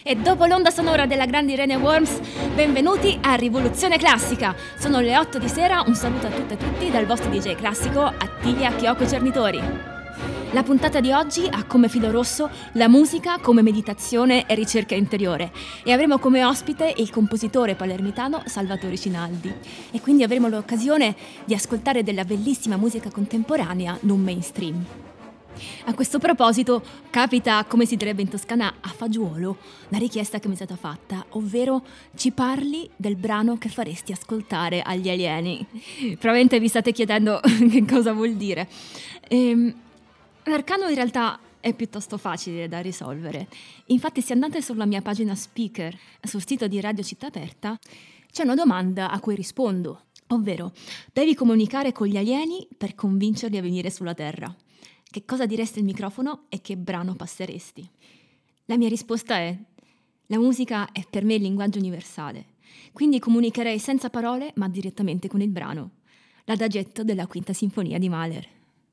E dopo l'onda sonora della grande Irene Worms, benvenuti a Rivoluzione Classica. Sono le 8 di sera, un saluto a tutte e tutti dal vostro DJ classico Attilia Chioco Cernitori. La puntata di oggi ha come filo rosso la musica come meditazione e ricerca interiore e avremo come ospite il compositore palermitano Salvatore Cinaldi e quindi avremo l'occasione di ascoltare della bellissima musica contemporanea non mainstream. A questo proposito capita, come si direbbe in Toscana, a fagiolo la richiesta che mi è stata fatta, ovvero ci parli del brano che faresti ascoltare agli alieni. Probabilmente vi state chiedendo che cosa vuol dire. L'arcano in realtà è piuttosto facile da risolvere. Infatti, se andate sulla mia pagina speaker, sul sito di Radio Città Aperta, c'è una domanda a cui rispondo, ovvero devi comunicare con gli alieni per convincerli a venire sulla Terra. Che cosa diresti al microfono e che brano passeresti? La mia risposta è: la musica è per me il linguaggio universale, quindi comunicherei senza parole ma direttamente con il brano, l'adagietto della Quinta Sinfonia di Mahler.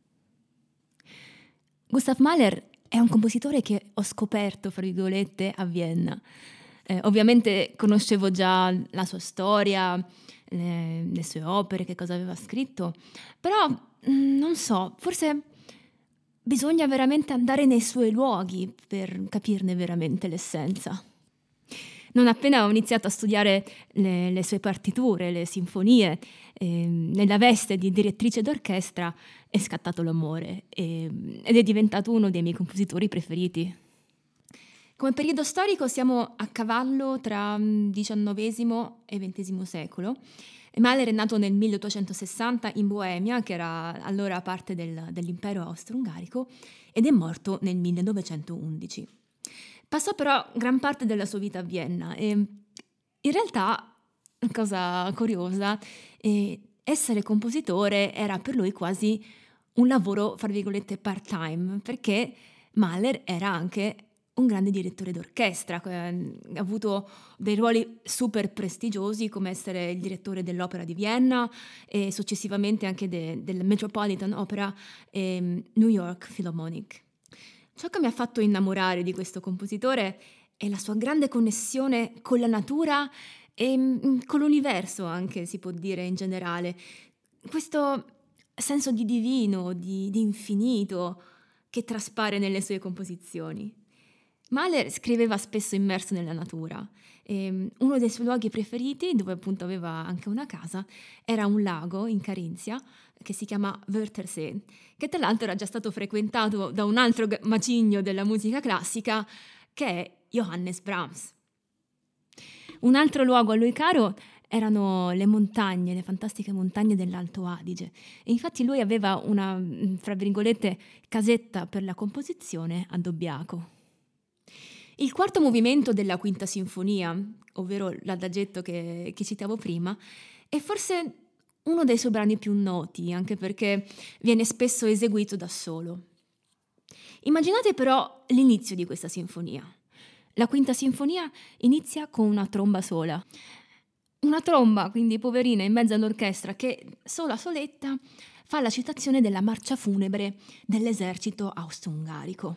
Gustav Mahler è un compositore che ho scoperto, fra virgolette, a Vienna. Ovviamente conoscevo già la sua storia, le sue opere, che cosa aveva scritto, però non so, forse bisogna veramente andare nei suoi luoghi per capirne veramente l'essenza. Non appena ho iniziato a studiare le sue partiture, le sinfonie, nella veste di direttrice d'orchestra è scattato l'amore ed è diventato uno dei miei compositori preferiti. Come periodo storico siamo a cavallo tra XIX e XX secolo. Mahler è nato nel 1860 in Boemia, che era allora parte dell'impero austro-ungarico, ed è morto nel 1911. Passò però gran parte della sua vita a Vienna e in realtà, cosa curiosa, essere compositore era per lui quasi un lavoro, fra virgolette, part-time, perché Mahler era anche un grande direttore d'orchestra, ha avuto dei ruoli super prestigiosi come essere il direttore dell'Opera di Vienna e successivamente anche del Metropolitan Opera e New York Philharmonic. Ciò che mi ha fatto innamorare di questo compositore è la sua grande connessione con la natura e con l'universo anche, si può dire in generale. Questo senso di divino, di infinito che traspare nelle sue composizioni. Mahler scriveva spesso immerso nella natura. Uno dei suoi luoghi preferiti, dove appunto aveva anche una casa, era un lago in Carinzia che si chiama Wörthersee, che tra l'altro era già stato frequentato da un altro macigno della musica classica, che è Johannes Brahms. Un altro luogo a lui caro erano le montagne, le fantastiche montagne dell'Alto Adige. E infatti lui aveva una, fra virgolette, casetta per la composizione a Dobbiaco. Il quarto movimento della Quinta Sinfonia, ovvero l'adagietto che citavo prima, è forse uno dei suoi brani più noti, anche perché viene spesso eseguito da solo. Immaginate però l'inizio di questa sinfonia. La Quinta Sinfonia inizia con una tromba sola. Una tromba, quindi poverina, in mezzo all'orchestra che, sola soletta, fa la citazione della marcia funebre dell'esercito austro-ungarico.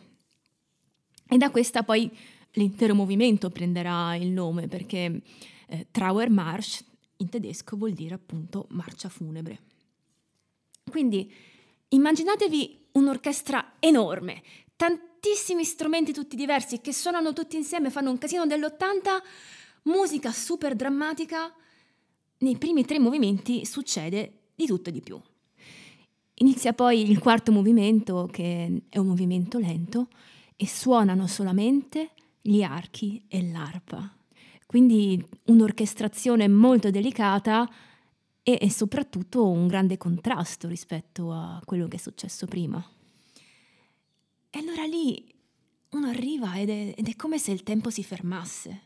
E da questa poi l'intero movimento prenderà il nome perché Trauermarsch in tedesco vuol dire appunto marcia funebre. Quindi immaginatevi un'orchestra enorme, tantissimi strumenti tutti diversi che suonano tutti insieme, fanno un casino dell'80, musica super drammatica. Nei primi 3 movimenti succede di tutto e di più. Inizia poi il quarto movimento, che è un movimento lento, e suonano solamente gli archi e l'arpa. Quindi un'orchestrazione molto delicata e soprattutto un grande contrasto rispetto a quello che è successo prima. E allora lì uno arriva ed è come se il tempo si fermasse.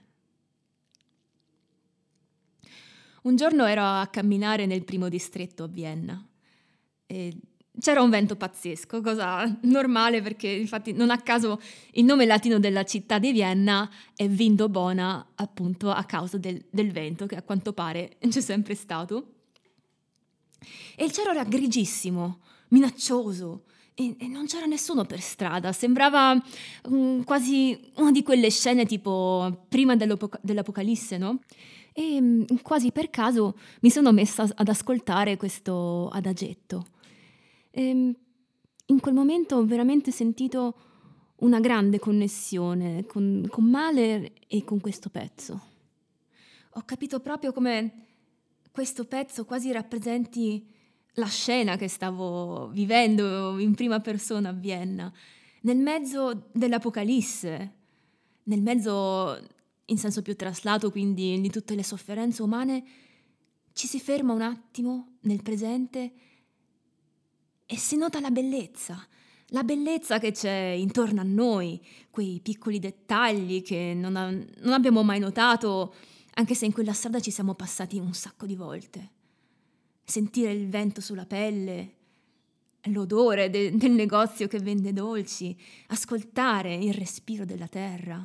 Un giorno ero a camminare nel primo distretto a Vienna e c'era un vento pazzesco, cosa normale perché infatti non a caso il nome latino della città di Vienna è Vindobona, appunto a causa del vento che a quanto pare c'è sempre stato. E il cielo era grigissimo, minaccioso e non c'era nessuno per strada, sembrava, quasi una di quelle scene tipo prima dell'Apocalisse, no, quasi per caso mi sono messa ad ascoltare questo adagetto. Ehm, In quel momento ho veramente sentito una grande connessione con Mahler e con questo pezzo. Ho capito proprio come questo pezzo quasi rappresenti la scena che stavo vivendo in prima persona a Vienna, nel mezzo dell'Apocalisse, nel mezzo in senso più traslato, quindi di tutte le sofferenze umane, ci si ferma un attimo nel presente e si nota la bellezza che c'è intorno a noi, quei piccoli dettagli che non abbiamo mai notato, anche se in quella strada ci siamo passati un sacco di volte. Sentire il vento sulla pelle, l'odore del negozio che vende dolci, ascoltare il respiro della terra.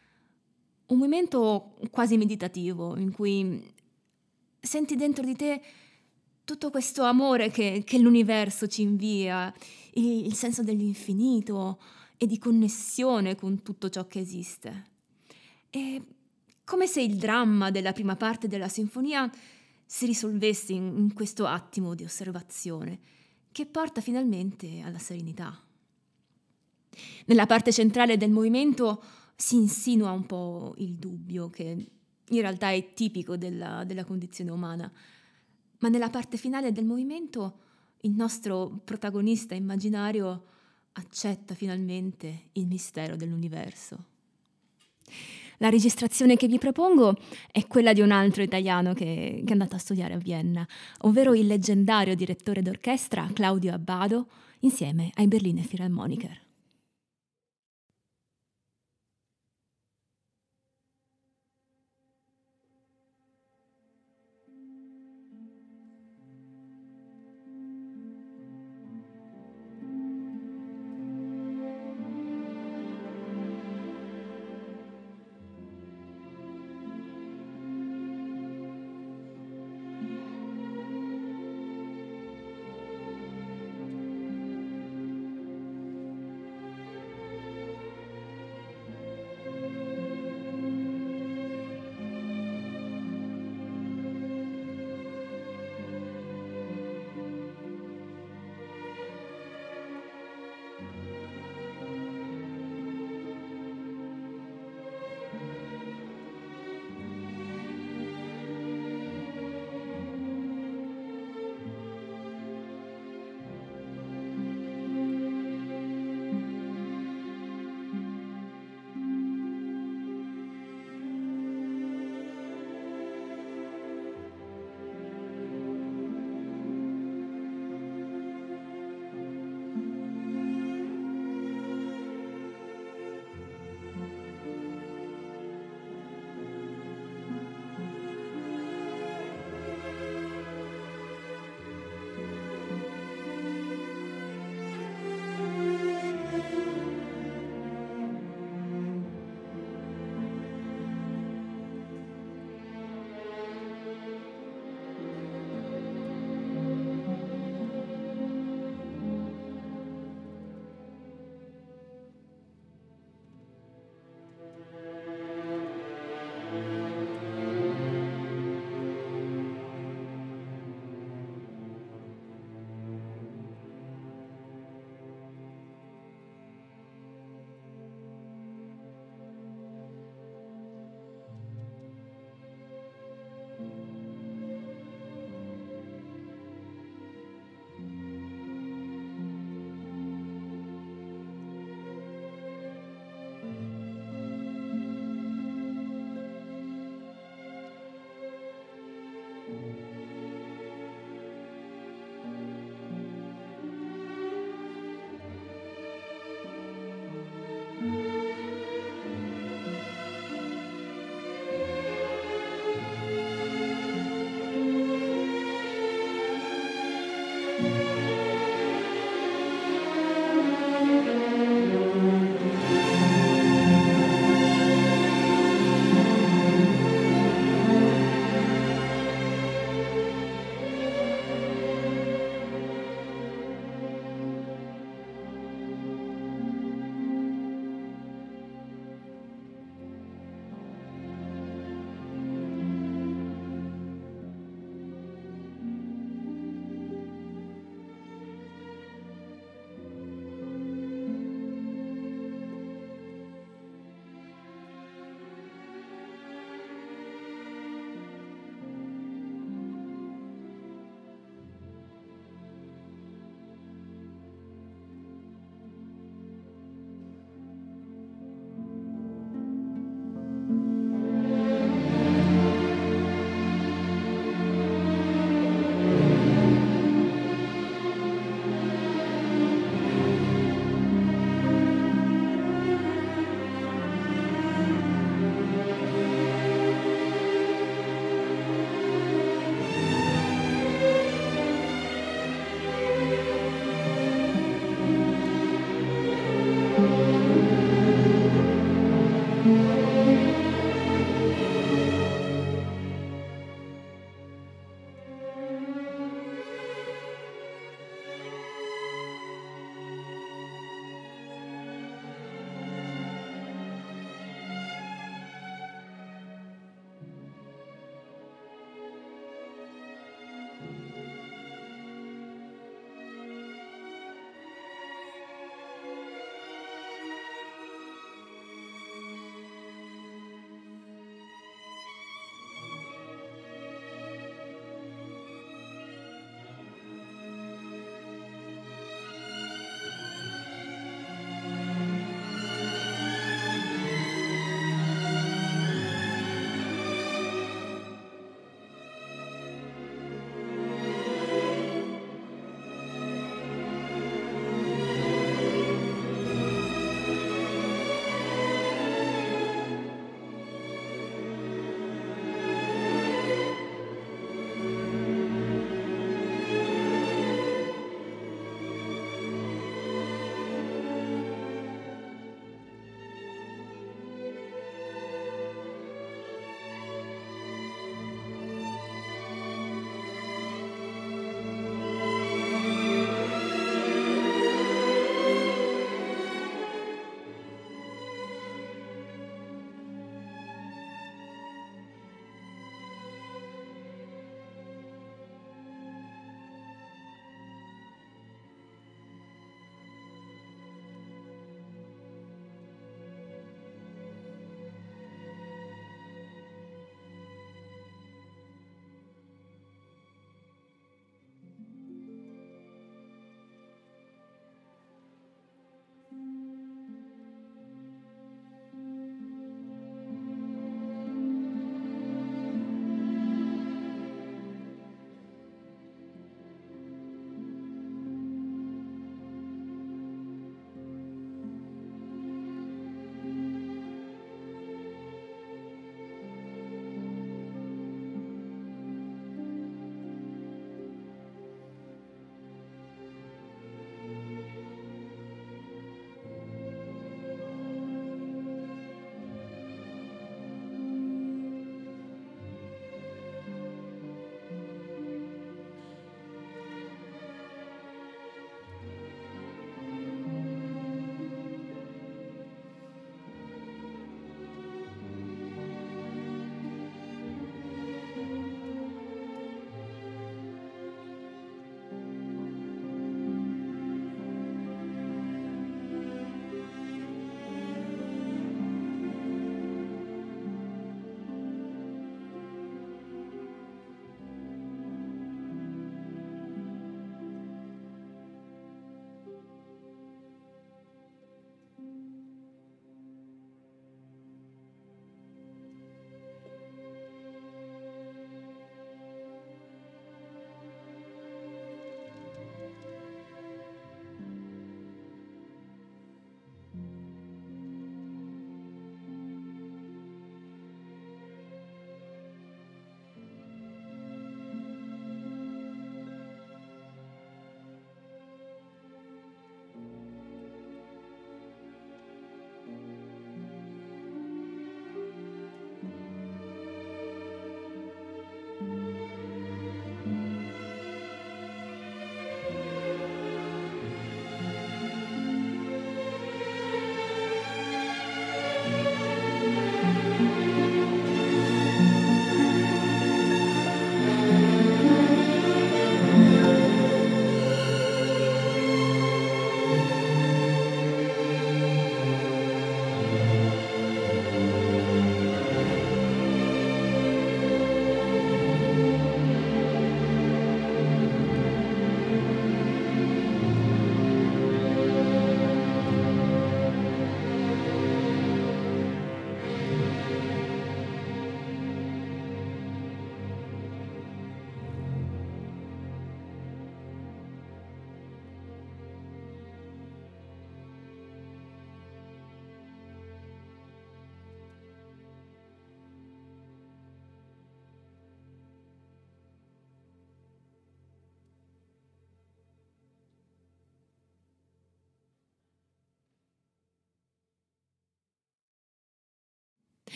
Un momento quasi meditativo in cui senti dentro di te tutto questo amore che l'universo ci invia, il senso dell'infinito e di connessione con tutto ciò che esiste. È come se il dramma della prima parte della sinfonia si risolvesse in questo attimo di osservazione che porta finalmente alla serenità. Nella parte centrale del movimento si insinua un po' il dubbio, che in realtà è tipico della condizione umana, ma nella parte finale del movimento il nostro protagonista immaginario accetta finalmente il mistero dell'universo. La registrazione che vi propongo è quella di un altro italiano che è andato a studiare a Vienna, ovvero il leggendario direttore d'orchestra Claudio Abbado, insieme ai Berliner Philharmoniker.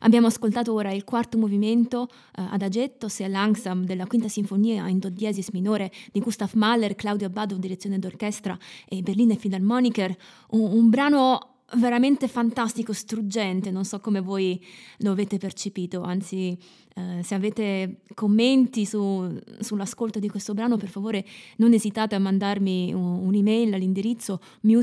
Abbiamo ascoltato ora il quarto movimento, Adagetto, Sehr langsam, della quinta sinfonia in do diesis minore di Gustav Mahler, Claudio Abbado, direzione d'orchestra e Berliner Philharmoniker, un brano veramente fantastico, struggente, non so come voi lo avete percepito, anzi se avete commenti sull'ascolto di questo brano, per favore non esitate a mandarmi un'email all'indirizzo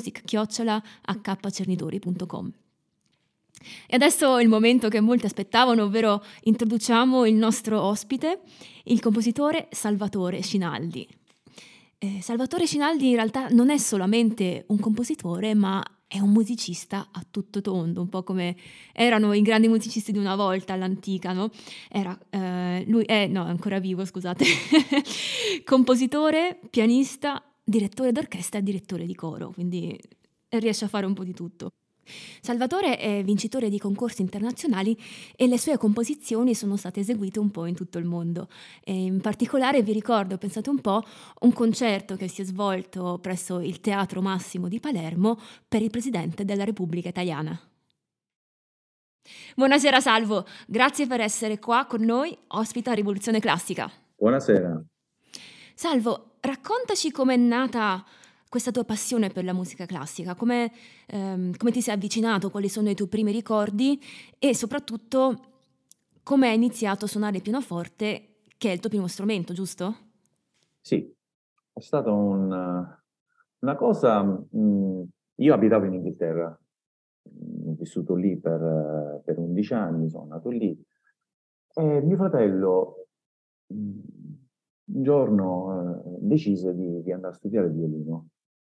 music@hccernitori.com. E adesso è il momento che molti aspettavano, ovvero introduciamo il nostro ospite, il compositore Salvatore Scinaldi. Salvatore Scinaldi in realtà non è solamente un compositore, ma è un musicista a tutto tondo, un po' come erano i grandi musicisti di una volta, all'antica, no? Lui è, no, è ancora vivo, scusate, compositore, pianista, direttore d'orchestra e direttore di coro, quindi riesce a fare un po' di tutto. Salvatore è vincitore di concorsi internazionali e le sue composizioni sono state eseguite un po' in tutto il mondo. E in particolare vi ricordo, pensate un po', un concerto che si è svolto presso il Teatro Massimo di Palermo per il Presidente della Repubblica Italiana. Buonasera Salvo, grazie per essere qua con noi, ospita Rivoluzione Classica. Buonasera. Salvo, raccontaci com'è nata questa tua passione per la musica classica, come ti sei avvicinato, quali sono i tuoi primi ricordi e soprattutto come hai iniziato a suonare il pianoforte, che è il tuo primo strumento, giusto? Sì, è stata una cosa... io abitavo in Inghilterra, ho vissuto lì per 11 anni, sono nato lì, e mio fratello mh, un giorno decise di andare a studiare violino.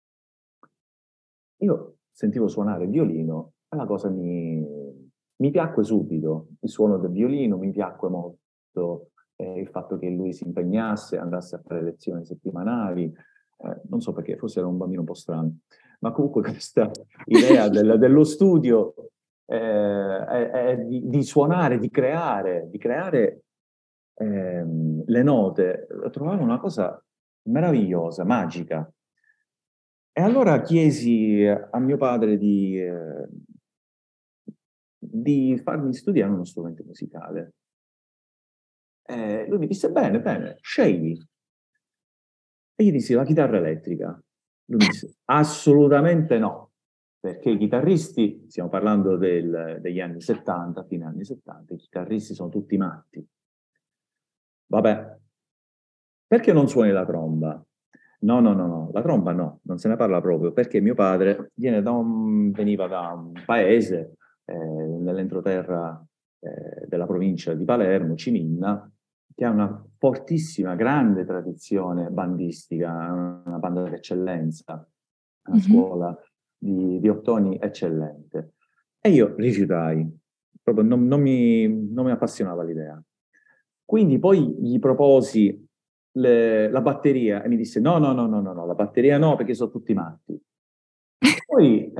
Io sentivo suonare il violino e la cosa mi piacque subito. Il suono del violino mi piacque molto, il fatto che lui si impegnasse, andasse a fare lezioni settimanali, non so perché, forse era un bambino un po' strano, ma comunque questa idea dello studio, di suonare, di creare le note, trovavo una cosa meravigliosa, magica. E allora chiesi a mio padre di farmi studiare uno strumento musicale. Lui mi disse, bene, bene, scegli. E gli dissi, la chitarra elettrica. Lui mi disse, assolutamente no, perché i chitarristi, stiamo parlando degli anni 70, fine anni 70, i chitarristi sono tutti matti. Vabbè, perché non suoni la tromba? No, no, no, no, la tromba no, non se ne parla proprio, perché mio padre veniva da un paese nell'entroterra della provincia di Palermo, Ciminna, che ha una fortissima, grande tradizione bandistica, una banda d'eccellenza, una scuola di ottoni eccellente. E io rifiutai, proprio non mi appassionava l'idea. Quindi poi gli proposi la batteria e mi disse no, no, no, no, no, no, la batteria no perché sono tutti matti. Poi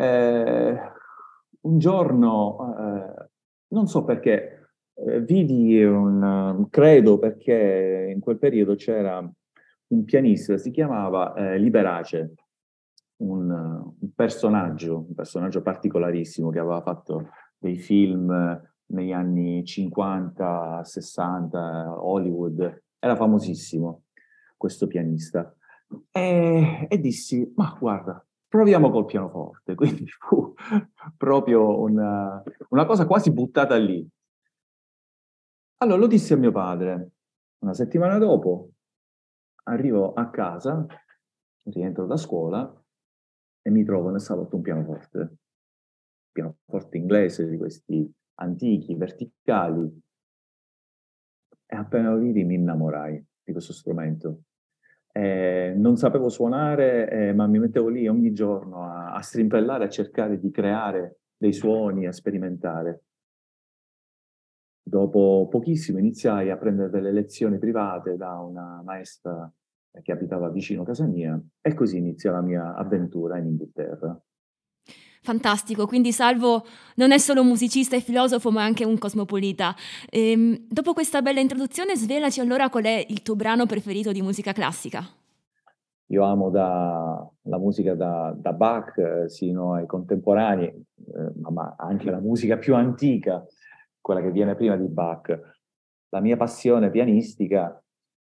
un giorno, non so perché, vidi credo perché in quel periodo c'era un pianista, si chiamava Liberace, un personaggio particolarissimo che aveva fatto dei film negli anni 50, 60, Hollywood, era famosissimo questo pianista. E dissi, ma guarda, proviamo col pianoforte. Quindi fu proprio una cosa quasi buttata lì. Allora lo dissi a mio padre. Una settimana dopo arrivo a casa, rientro da scuola e mi trovo nel salotto un pianoforte inglese di questi antichi, verticali. E appena lo vidi mi innamorai di questo strumento. Non sapevo suonare, ma mi mettevo lì ogni giorno a strimpellare, a cercare di creare dei suoni, a sperimentare. Dopo pochissimo iniziai a prendere delle lezioni private da una maestra che abitava vicino a casa mia e così inizia la mia avventura in Inghilterra. Fantastico, quindi Salvo non è solo un musicista e filosofo, ma anche un cosmopolita. Dopo questa bella introduzione, svelaci allora qual è il tuo brano preferito di musica classica. Io amo la musica da Bach sino ai contemporanei, ma anche la musica più antica. quella che viene prima di Bach. La mia passione pianistica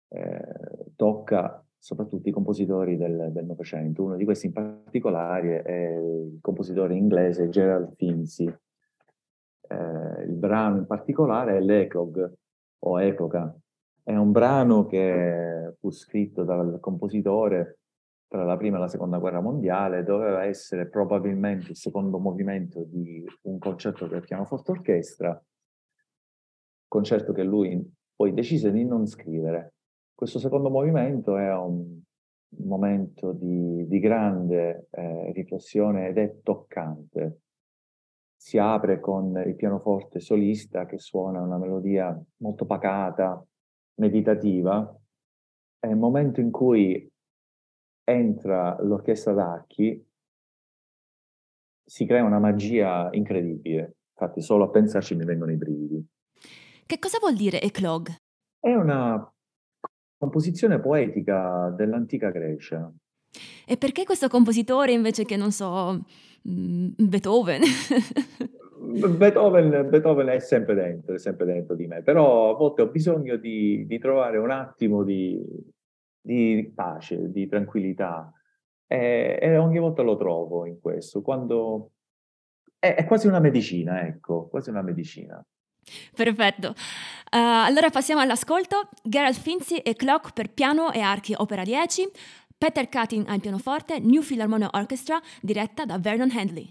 tocca soprattutto i compositori del Novecento. Uno di questi in particolare è il compositore inglese Gerald Finzi. Il brano in particolare è l'Eclogue o Epoca. È un brano che fu scritto dal compositore tra la prima e la seconda guerra mondiale, doveva essere probabilmente il secondo movimento di un concerto per pianoforte orchestra, concerto che lui poi decise di non scrivere. Questo secondo movimento è un momento di grande riflessione ed è toccante. Si apre con il pianoforte solista che suona una melodia molto pacata, meditativa. È il momento in cui entra l'orchestra d'archi, si crea una magia incredibile. Infatti solo a pensarci mi vengono i brividi. Che cosa vuol dire eclogue? È una composizione poetica dell'antica Grecia. E perché questo compositore invece che, non so, Beethoven? Beethoven è sempre dentro di me, però a volte ho bisogno di trovare un attimo di pace, di tranquillità, e ogni volta lo trovo in questo, quando è quasi una medicina, ecco, quasi una medicina. Perfetto. Allora passiamo all'ascolto. Gerald Finzi e Clock per piano e archi, opera 10. Peter Cutting al pianoforte, New Philharmonic Orchestra, diretta da Vernon Handley.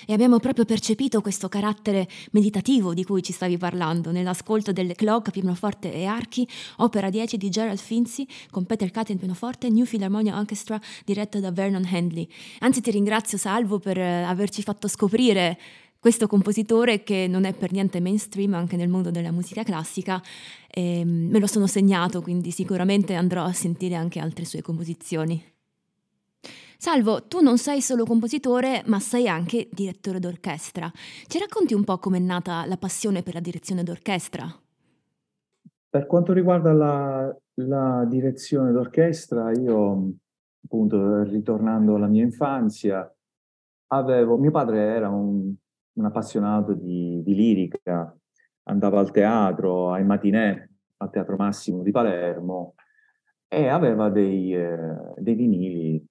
E abbiamo proprio percepito questo carattere meditativo di cui ci stavi parlando nell'ascolto delle Clock, pianoforte e archi, opera 10 di Gerald Finzi con Peter Catten pianoforte, New Philharmonia Orchestra diretta da Vernon Handley. Anzi, ti ringrazio Salvo per averci fatto scoprire questo compositore che non è per niente mainstream anche nel mondo della musica classica. Me lo sono segnato, quindi sicuramente andrò a sentire anche altre sue composizioni. Salvo, tu non sei solo compositore, ma sei anche direttore d'orchestra. Ci racconti un po' com'è nata la passione per la direzione d'orchestra? Per quanto riguarda la direzione d'orchestra, io, appunto, ritornando alla mia infanzia, mio padre era un appassionato di lirica, andava al teatro, ai matinè, al Teatro Massimo di Palermo, e aveva dei vinili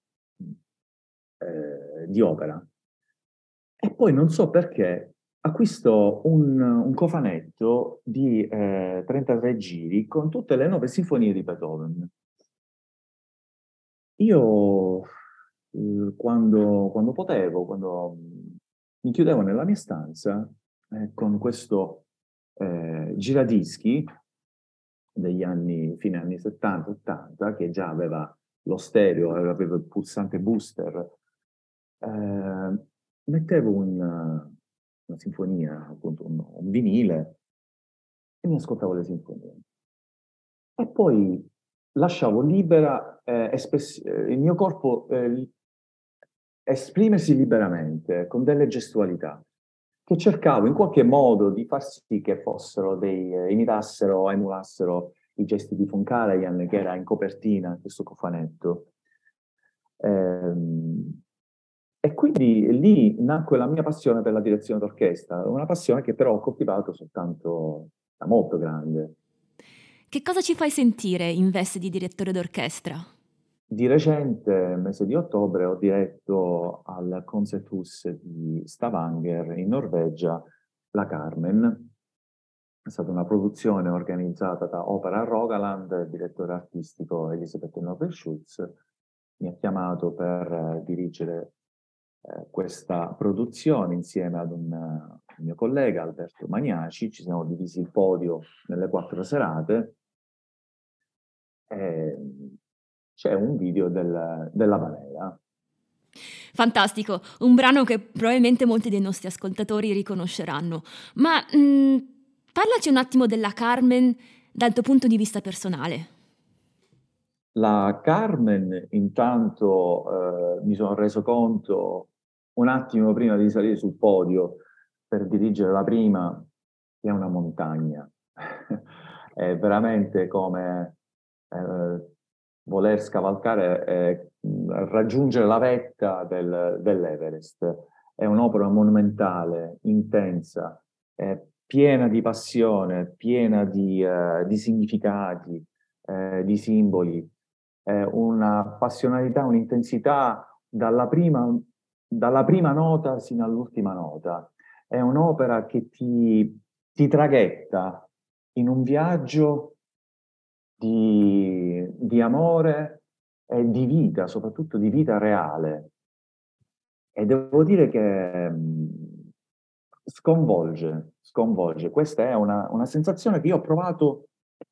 di opera. E poi non so perché acquistò un cofanetto di 33 giri con tutte le 9 sinfonie di Beethoven. Io, quando potevo, quando mi chiudevo nella mia stanza, con questo giradischi fine anni 70-80, che già aveva lo stereo, aveva il pulsante booster, mettevo una sinfonia, appunto un vinile, e mi ascoltavo le sinfonie. E poi lasciavo libera il mio corpo esprimersi liberamente, con delle gestualità, che cercavo in qualche modo di far sì che imitassero, emulassero i gesti di von Karajan, che era in copertina questo cofanetto. E quindi lì nacque la mia passione per la direzione d'orchestra, una passione che però ho coltivato soltanto da molto grande. Che cosa ci fai sentire in veste di direttore d'orchestra? Di recente, mese di ottobre, ho diretto al Concerthus di Stavanger, in Norvegia, la Carmen. È stata una produzione organizzata da Opera Rogaland, il direttore artistico Elisabeth Nordenschulz mi ha chiamato per dirigere questa produzione insieme ad un mio collega, Alberto Magnaci. Ci siamo divisi il podio nelle 4 serate. C'è un video della balena. Fantastico, un brano che probabilmente molti dei nostri ascoltatori riconosceranno. Ma parlaci un attimo della Carmen dal tuo punto di vista personale. La Carmen, intanto, mi sono reso conto un attimo prima di salire sul podio per dirigere la prima, che è una montagna. È veramente come voler scavalcare, raggiungere la vetta dell'Everest. È un'opera monumentale, intensa, piena di passione, piena di significati, di simboli, una passionalità, un'intensità dalla prima nota sino all'ultima nota. È un'opera che ti traghetta in un viaggio di amore e di vita, soprattutto di vita reale. E devo dire che sconvolge. Questa è una sensazione che io ho provato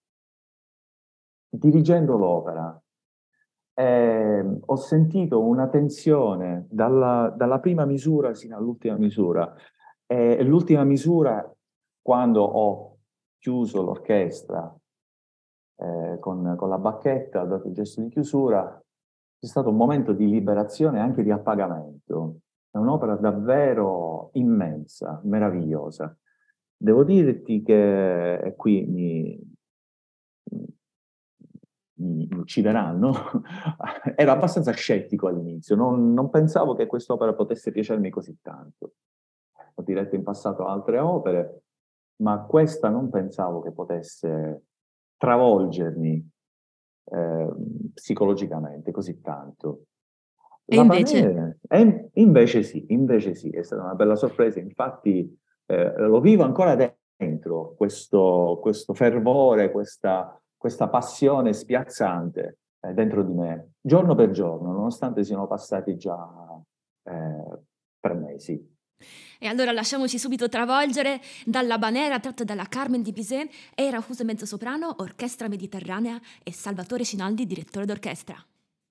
dirigendo l'opera. Ho sentito una tensione dalla prima misura sino all'ultima misura. E l'ultima misura, quando ho chiuso l'orchestra con la bacchetta, ho dato il gesto di chiusura, c'è stato un momento di liberazione e anche di appagamento. È un'opera davvero immensa, meravigliosa. Devo dirti che, e qui mi uccideranno, ero abbastanza scettico all'inizio, non pensavo che quest'opera potesse piacermi così tanto. Ho diretto in passato altre opere, ma questa non pensavo che potesse travolgermi psicologicamente così tanto. E invece? Invece sì, è stata una bella sorpresa. Infatti lo vivo ancora dentro, questo fervore, questa passione spiazzante dentro di me, giorno per giorno, nonostante siano passati già 3 mesi. E allora lasciamoci subito travolgere dalla Banera tratta dalla Carmen di Bizet, Era Huse mezzosoprano, Orchestra Mediterranea e Salvatore Cinaldi, direttore d'orchestra.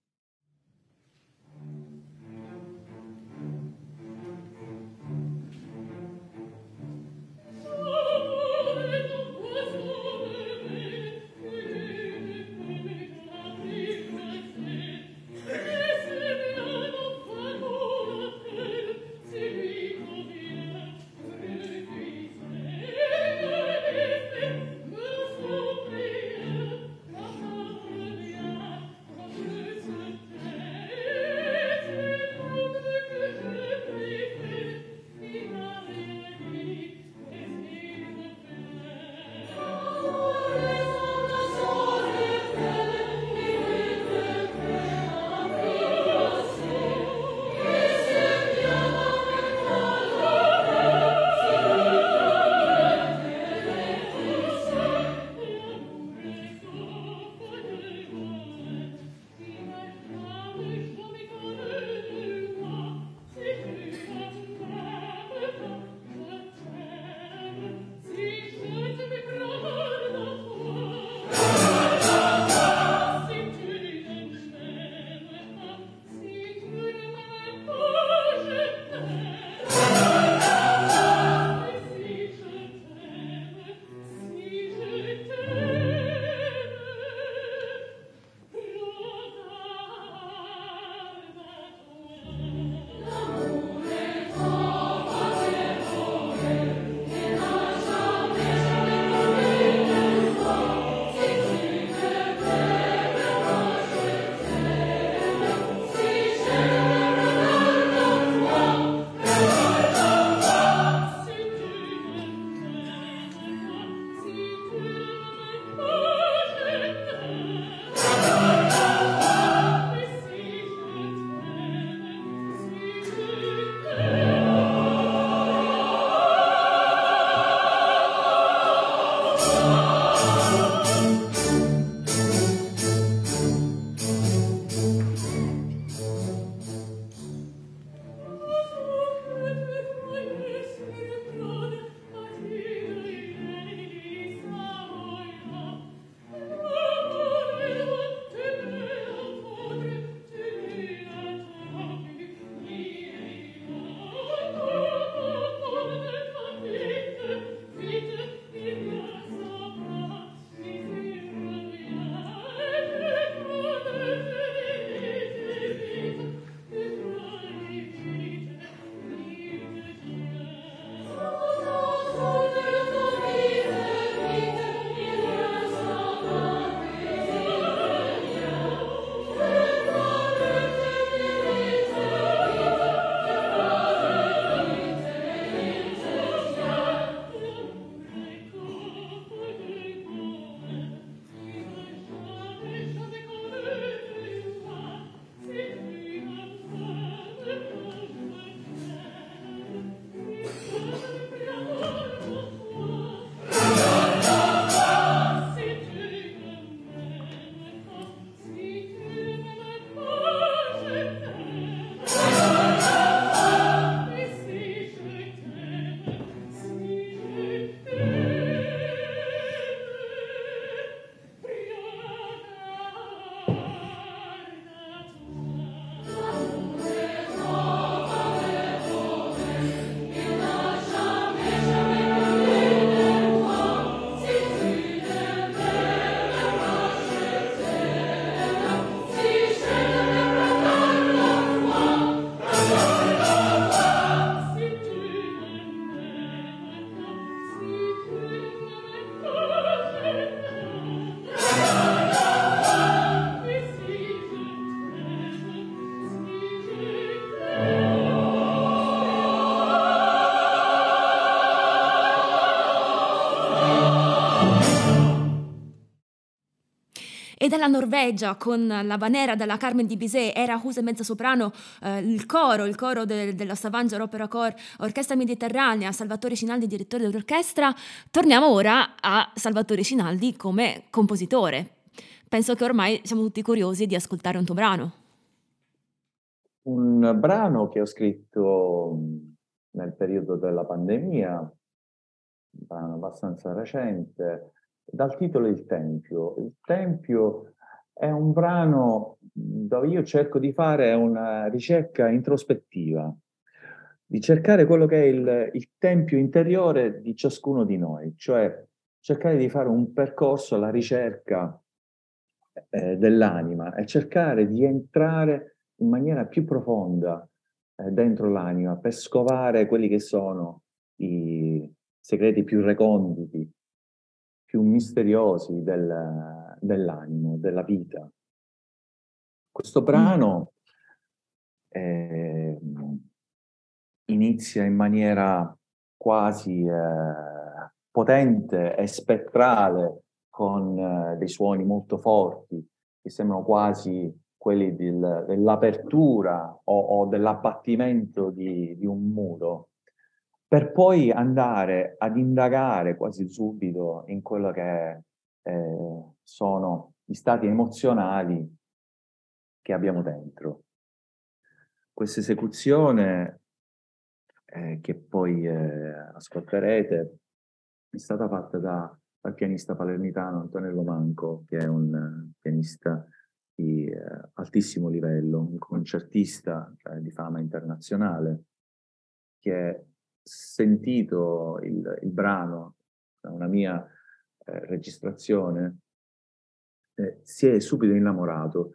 E dalla Norvegia con la Banera della Carmen di Bizet, Era Huse mezzosoprano, il coro della Stavanger Opera Chor, Orchestra Mediterranea, Salvatore Cinaldi, direttore dell'orchestra. Torniamo ora a Salvatore Cinaldi come compositore. Penso che ormai siamo tutti curiosi di ascoltare un tuo brano. Un brano che ho scritto nel periodo della pandemia, un brano abbastanza recente, dal titolo Il Tempio. Il Tempio è un brano dove io cerco di fare una ricerca introspettiva, di cercare quello che è il tempio interiore di ciascuno di noi, cioè cercare di fare un percorso alla ricerca dell'anima e cercare di entrare in maniera più profonda dentro l'anima per scovare quelli che sono i segreti più reconditi, più misteriosi dell'animo, della vita. Questo Mh. brano inizia in maniera quasi potente e spettrale, con dei suoni molto forti, che sembrano quasi quelli dell'apertura o dell'abbattimento di un muro, per poi andare ad indagare quasi subito in quello che sono gli stati emozionali che abbiamo dentro. Questa esecuzione che poi ascolterete è stata fatta dal pianista palermitano Antonello Manco, che è un pianista di altissimo livello, un concertista di fama internazionale, che sentito il brano da una mia registrazione si è subito innamorato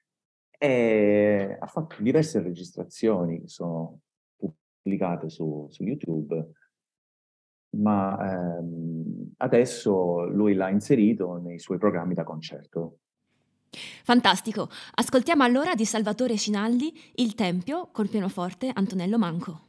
e ha fatto diverse registrazioni che sono pubblicate su YouTube, ma adesso lui l'ha inserito nei suoi programmi da concerto. Fantastico. Ascoltiamo allora di Salvatore Cinaldi Il Tempio col pianoforte Antonello Manco.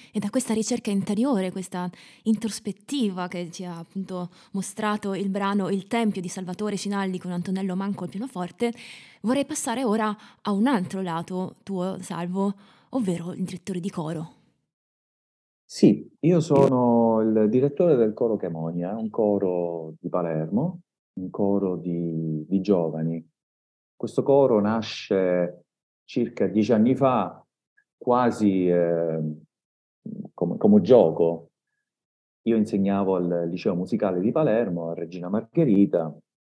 e da questa ricerca interiore, questa introspettiva che ci ha appunto mostrato il brano Il Tempio di Salvatore Cinaldi con Antonello Manco al pianoforte, vorrei passare ora a un altro lato tuo, Salvo, ovvero il direttore di coro. Sì, io sono il direttore del coro Chemonia, un coro di Palermo, un coro di giovani. Questo coro nasce circa 10 anni fa, quasi come gioco. Io insegnavo al liceo musicale di Palermo, a Regina Margherita,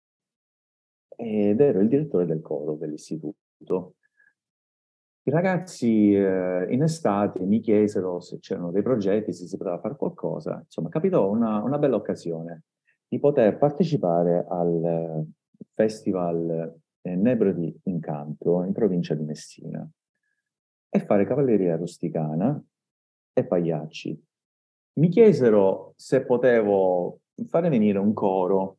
ed ero il direttore del coro dell'istituto. I ragazzi in estate mi chiesero se c'erano dei progetti, se si poteva fare qualcosa. Insomma, capitò una bella occasione di poter partecipare al Festival Nebro di Incanto in provincia di Messina e fare cavalleria rusticana e pagliacci. Mi chiesero se potevo fare venire un coro.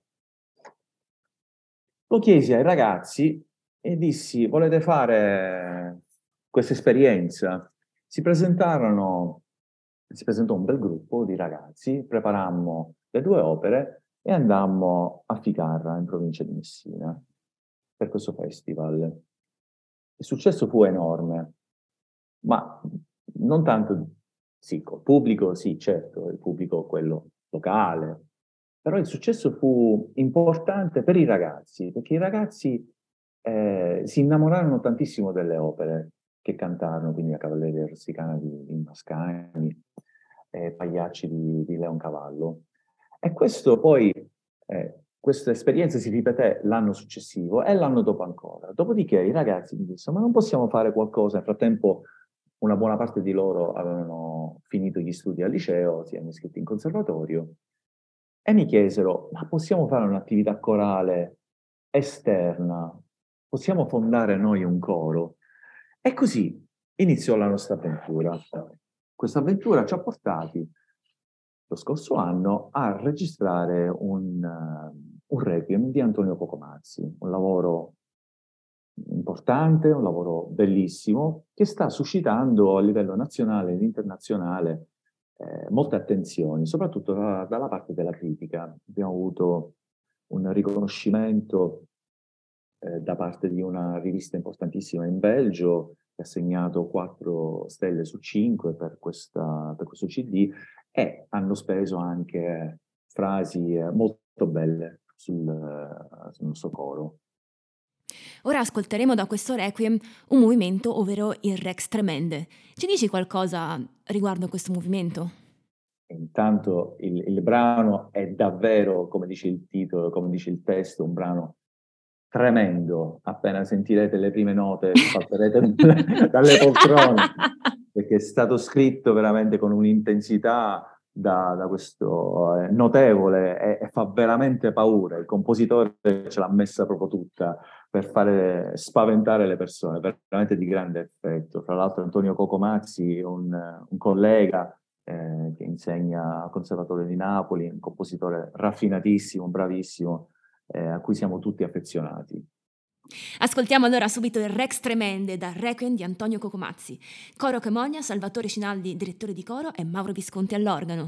Lo chiesi ai ragazzi e dissi: volete fare questa esperienza? Si presentò un bel gruppo di ragazzi, preparammo le 2 opere e andammo a Ficarra, in provincia di Messina, per questo festival. Il successo fu enorme, ma non tanto, sì, col pubblico, sì, certo, il pubblico quello locale, però il successo fu importante per i ragazzi, perché i ragazzi si innamorarono tantissimo delle opere che cantarono, quindi la Cavalleria Rusticana di Mascagni, Pagliacci di Leoncavallo. E questo poi, questa esperienza si ripeté l'anno successivo e l'anno dopo ancora. Dopodiché i ragazzi mi dissero: ma non possiamo fare qualcosa? Nel frattempo una buona parte di loro avevano finito gli studi al liceo, si erano iscritti in conservatorio, e mi chiesero: ma possiamo fare un'attività corale esterna? Possiamo fondare noi un coro? E così iniziò la nostra avventura. Questa avventura ci ha portati lo scorso anno a registrare un requiem di Antonio Cocomazzi, un lavoro importante, un lavoro bellissimo, che sta suscitando a livello nazionale ed internazionale molte attenzioni, soprattutto dalla parte della critica. Abbiamo avuto un riconoscimento da parte di una rivista importantissima in Belgio, che ha assegnato 4 stelle su 5 per questo CD, e hanno speso anche frasi molto belle sul nostro coro. Ora ascolteremo da questo requiem un movimento, ovvero il Rex Tremende. Ci dici qualcosa riguardo questo movimento? Intanto il brano è davvero, come dice il titolo, come dice il testo, un brano tremendo. Appena sentirete le prime note salterete dalle poltrone, perché è stato scritto veramente con un'intensità da questo notevole e fa veramente paura. Il compositore ce l'ha messa proprio tutta per fare spaventare le persone, veramente di grande effetto. Fra l'altro Antonio Cocomazzi, un collega che insegna al Conservatorio di Napoli, un compositore raffinatissimo, bravissimo, a cui siamo tutti affezionati. Ascoltiamo allora subito il Rex Tremende dal Requiem di Antonio Cocomazzi. Coro Chemonia, Salvatore Cinaldi, direttore di coro, e Mauro Visconti all'organo.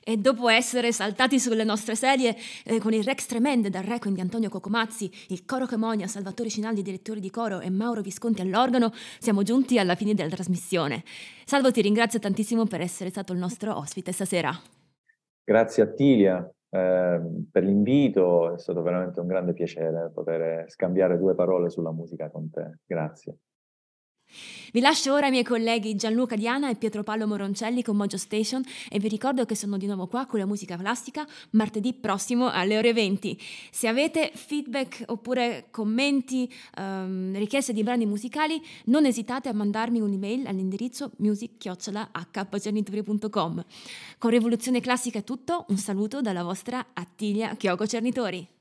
E dopo essere saltati sulle nostre sedie con il Rex Tremende dal Requiem di Antonio Cocomazzi, il coro Camonia, Salvatore Cinaldi, direttore di coro, e Mauro Visconti all'organo, siamo giunti alla fine della trasmissione. Salvo, ti ringrazio tantissimo per essere stato il nostro ospite stasera. Grazie a Tilia per l'invito, è stato veramente un grande piacere poter scambiare due parole sulla musica con te. Grazie. Vi lascio ora ai miei colleghi Gianluca Diana e Pietro Paolo Moroncelli con Mojo Station e vi ricordo che sono di nuovo qua con la musica classica martedì prossimo alle ore 20. Se avete feedback oppure commenti, richieste di brani musicali, non esitate a mandarmi un'email all'indirizzo music@hccernitori.com. Con Rivoluzione Classica è tutto, un saluto dalla vostra Attilia Chiogo Cernitori.